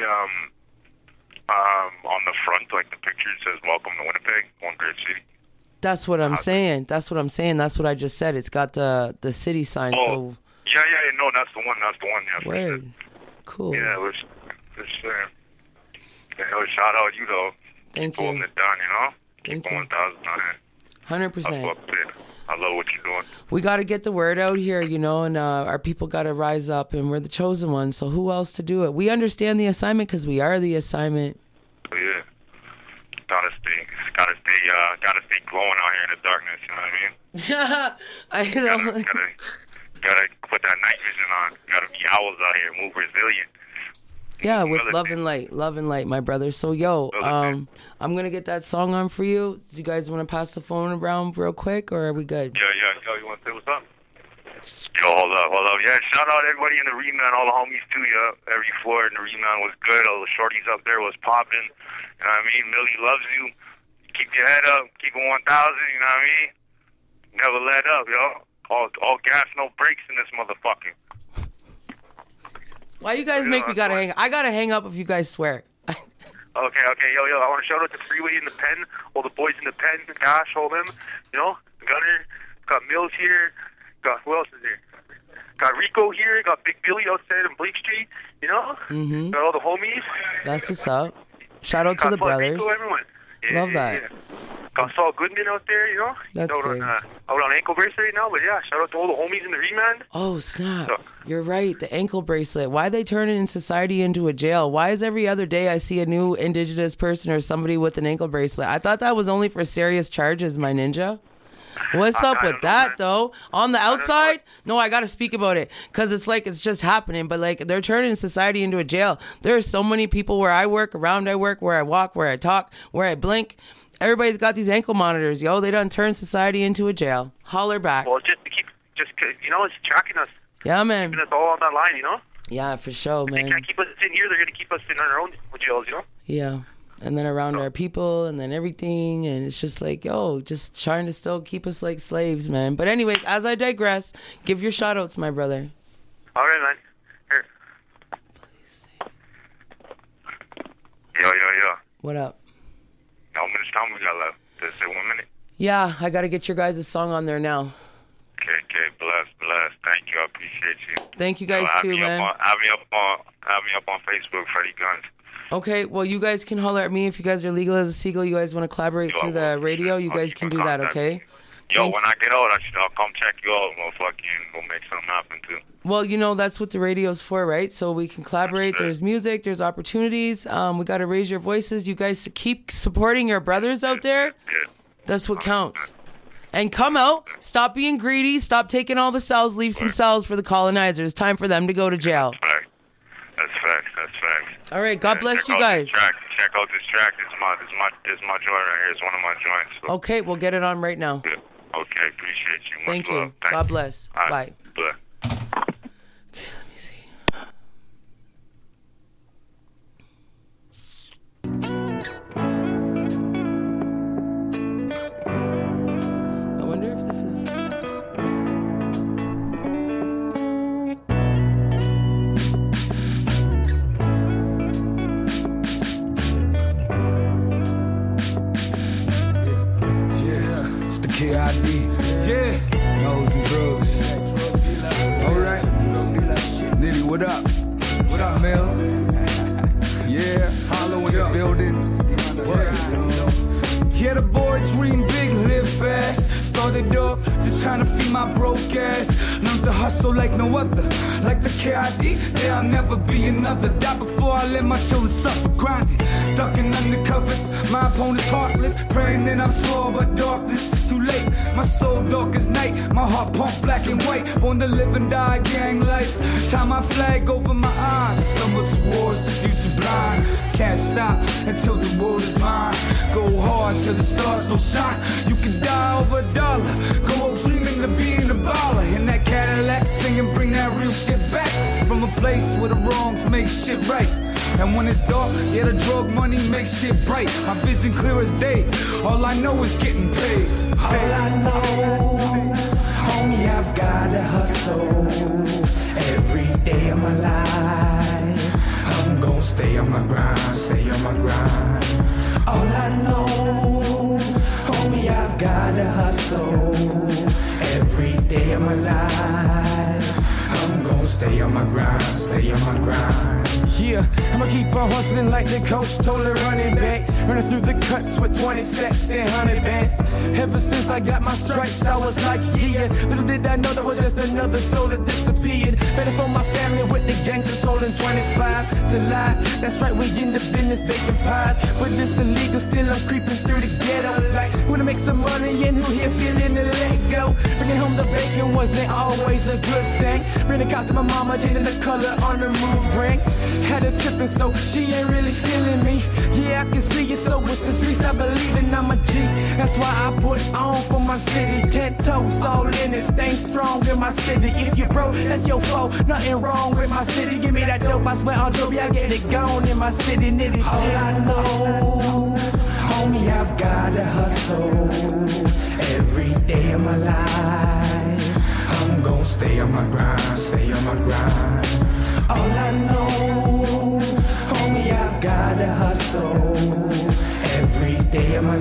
on the front, like the picture, it says "Welcome to Winnipeg, one great city." That's what I'm saying. That's what I'm saying. That's what I just said. It's got the city sign. Oh, so yeah, no, that's the one. Yeah. Word. Cool. Yeah, for sure. Yeah, shout out you though. Thank Keep you. holding it down, you know. Thank Keep you. 1,000 on it. 100%. I love what you're doing. We got to get the word out here, you know, and our people got to rise up, and we're the chosen ones. So who else to do it? We understand the assignment because we are the assignment. Yeah. Gotta stay glowing out here in the darkness. You know what I mean? I know. Gotta put that night vision on. Gotta be owls out here. Move resilient. Yeah, with love and light, my brother. So yo, I'm gonna get that song on for you. Do you guys want to pass the phone around real quick, or are we good? Yeah. Yo, you want to say what's up? Yo, hold up. Yeah, shout out everybody in the Reman, all the homies too, yeah. Every floor in the Reman was good. All the shorties up there was popping. You know what I mean? Millie loves you. Keep your head up. Keep it 1,000, you know what I mean? Never let up, yo. All gas, no brakes in this motherfucker. Why you guys make me gotta hang? I gotta hang up if you guys swear. Okay, yo, I want to shout out to Freeway in the pen, all the boys in the pen, Gosh, all them, you know, Gunner, got Mills here, got, who else is here? Got Rico here, got Big Billy outside on Blake Street, you know, got all the homies. That's what's up. Shout out to the brothers. Rico, everyone. Love that. Yeah. Got Saul Goodman out there, you know. That's great. Out on ankle bracelet right now, but yeah, shout out to all the homies in the Reman. Oh, snap. You're right, the ankle bracelet. Why they turning society into a jail? Why is every other day I see a new indigenous person or somebody with an ankle bracelet? I thought that was only for serious charges, my ninja. What's up with that, though? On the outside? No, I got to speak about it because it's like it's just happening. But like they're turning society into a jail. There are so many people where I work, around I work, where I walk, where I talk, where I blink. Everybody's got these ankle monitors, yo. They done turned society into a jail. Holler back. Well, just to keep, you know, it's tracking us. Yeah, man. Keeping us all on that line, you know? Yeah, for sure, man. They can't keep us in here. They're going to keep us in our own jails, you know? Yeah. And then around our people and then everything. And it's just like, yo, just trying to still keep us like slaves, man. But anyways, as I digress, give your shout outs, my brother. All right, man. Here. Yo. What up? How much time we got left? Just say 1 minute. Yeah, I got to get your guys' song on there now. Okay, bless. Thank you, I appreciate you. Thank you guys too, man. Have me up on Facebook, Freddie Guns. Okay, well, you guys can holler at me if you guys are legal as a seagull. You guys want to collaborate through the radio, you guys can do that, okay? Yo, when I get out, I'll come check you out. We'll make something happen, too. Well, you know, that's what the radio's for, right? So we can collaborate. There's music. There's opportunities. We got to raise your voices. You guys keep supporting your brothers out there. Yeah. That's what counts. And come out. Stop being greedy. Stop taking all the cells. Leave some cells for the colonizers. Time for them to go to jail. That's facts. All right. God bless you guys. Check out this track. It's my joint right here. It's one of my joints. So. Okay. We'll get it on right now. Yeah. Okay. Appreciate you. Thank you. God bless. Bye. Bye. Okay, let me see. I wonder if this is... Yeah, it's the KID. Yeah, nose and drugs. Alright, Nitty, what up? What up, Mills? Yeah, Hollow in the building. Yeah, the boy dream big, live fast. Started up, just trying to feed my broke ass. Learned to hustle like no other. Like the KID, there'll never be another. Die before I let my children suffer grinding. Ducking undercovers, my opponent's heartless. Praying that I'm slow, but darkness is too late. My soul dark as night, my heart pump black and white. Born to live and die, gang life. Tie my flag over my eyes. Stumble towards the future blind. Can't stop until the world is mine. Go hard till the stars don't shine. You can die over $1. Go out dreaming of being a baller. In that Cadillac, singing, bring that real shit back. From a place where the wrongs make shit right. And when it's dark, yeah, the drug money makes shit bright. My vision clear as day. All I know is getting paid. All I know, homie, I've gotta hustle every day of my life. I'm gonna stay on my grind, stay on my grind. All I know, homie, I've gotta hustle every day of my life. I'm gonna stay on my grind, stay on my grind. Yeah, I'ma keep on hustling like the coach told the running back. Running through the cuts with 20 sacks and 100 bands. Ever since I got my stripes, I was like, yeah. Little did I know that was just another soul that disappeared. Better for my family with the gangsters holding 25 to lie. That's right, we in the business baking pies. But this illegal, still I'm creeping through the ghetto. Like, wanna make some money and who here feeling to let go. Bringing home the bacon wasn't always a good thing. Bring the cops to my mama, changing the color on the mood ring. Had her tripping, so she ain't really feeling me. Yeah, I can see it, so it's the streets I believe in. I'm a G, That's why I put on for my city. 10 toes all in it, stay strong in my city. If you broke, that's your fault. Nothing wrong with my city. Give me that dope, I swear on dope, I get it gone in my city. Nitty all I know, homie, I've gotta hustle every day of my life. I'm gon' stay on my grind, stay on my grind. All I know, homie, I've gotta hustle every day of my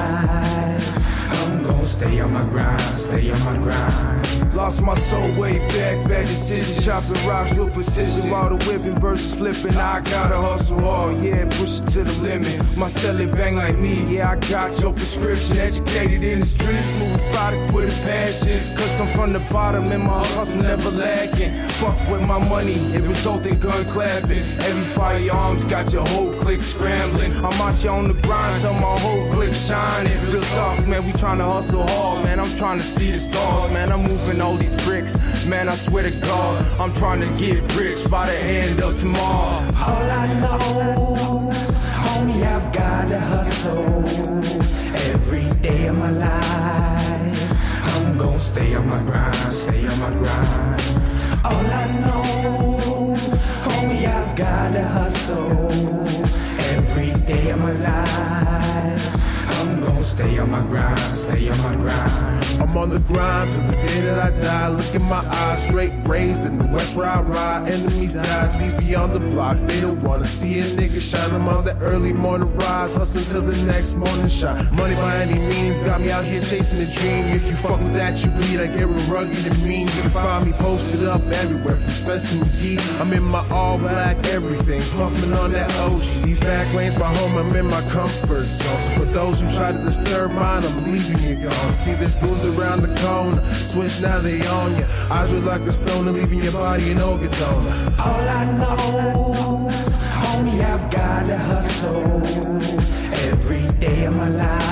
life. I'm gon' stay on my grind, stay on my grind. Lost my soul way back, bad decisions, chopping rocks with precision. While the whipping bursts flipping, I gotta hustle hard, yeah, push it to the limit. My celly bang like me, yeah, I got your prescription. Educated in the streets, smooth product with a passion. Cause I'm from the bottom and my hustle never lacking. Fuck with my money, it result in gun clapping. Every firearms got your whole clique scrambling. I'm out here on the grind, till my whole clique shining. Real talk, man, we tryna hustle hard, man, I'm tryna see the stars, man, I'm moving all these bricks, man, I swear to God, I'm trying to get rich by the end of tomorrow. All I know, homie, I've gotta hustle every day of my life. I'm gon' stay on my grind, stay on my grind. All I know, homie, I've gotta hustle every day of my life. I'm gon' stay on my grind, stay on my grind. I'm on the grind till the day that I die. Look in my eyes, straight raised in the west where I ride. Enemies die, these beyond the block. They don't wanna see a nigga shine. I'm on that early morning rise, hustling till the next morning shine. Money by any means, got me out here chasing a dream. If you fuck with that, you bleed. I get real rugged and mean. You can find me posted up everywhere, from Spencer McGee. I'm in my all black everything, puffing on that OG. These back lanes, my home, I'm in my comfort zone. So for those who try to disturb mine, I'm leaving you gone. See, there's goons around the corner, switch now they on ya. Eyes look like a stoner, leaving your body an organ donor. All I know, homie, I've gotta hustle every day of my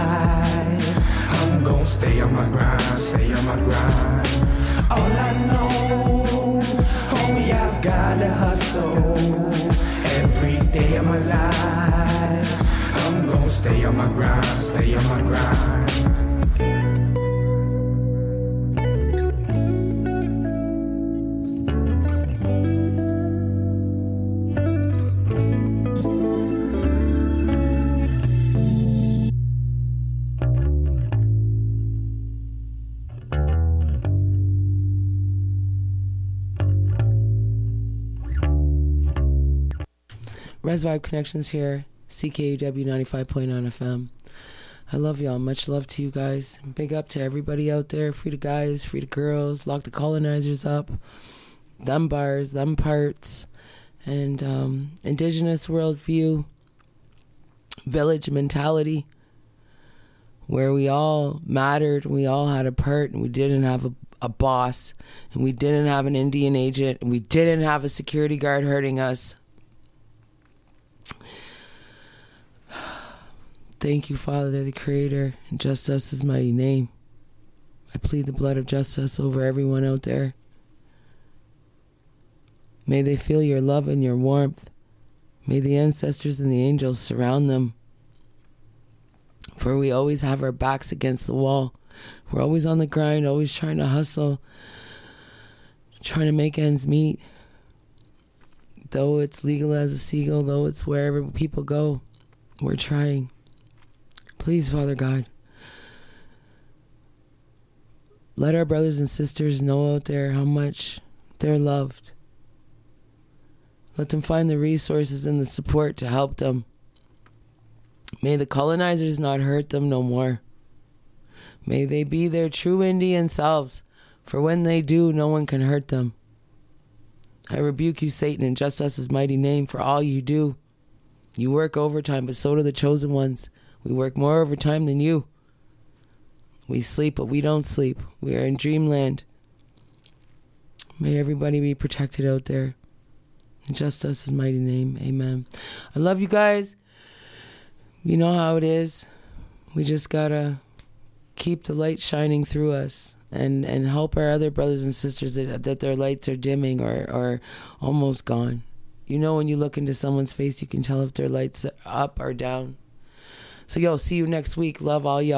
life. I'm gon' stay on my grind, stay on my grind. All I know, homie, I've gotta hustle every day of my life. I'm gon' stay on my grind, stay on my grind. Res Vibe Connections here, CKUW 95.9 FM. I love y'all. Much love to you guys. Big up to everybody out there. Free to guys, free to girls. Lock the colonizers up. Them bars, them parts. And indigenous worldview. Village mentality. Where we all mattered. We all had a part. And we didn't have a boss. And we didn't have an Indian agent. And we didn't have a security guard hurting us. Thank you, Father, the Creator, and just us His mighty name. I plead the blood of justice over everyone out there. May they feel your love and your warmth. May the ancestors and the angels surround them. For we always have our backs against the wall. We're always on the grind, always trying to hustle, trying to make ends meet. Though it's legal as a seagull, though it's wherever people go, we're trying. Please, Father God, let our brothers and sisters know out there how much they're loved. Let them find the resources and the support to help them. May the colonizers not hurt them no more. May they be their true Indian selves, for when they do, no one can hurt them. I rebuke you, Satan, in just us His mighty name, for all you do. You work overtime, but so do the chosen ones. We work more overtime than you. We sleep, but we don't sleep. We are in dreamland. May everybody be protected out there. In just us His mighty name. Amen. I love you guys. You know how it is. We just gotta keep the light shining through us and help our other brothers and sisters that their lights are dimming or almost gone. You know, when you look into someone's face, you can tell if their lights are up or down. So, yo, see you next week. Love all y'all.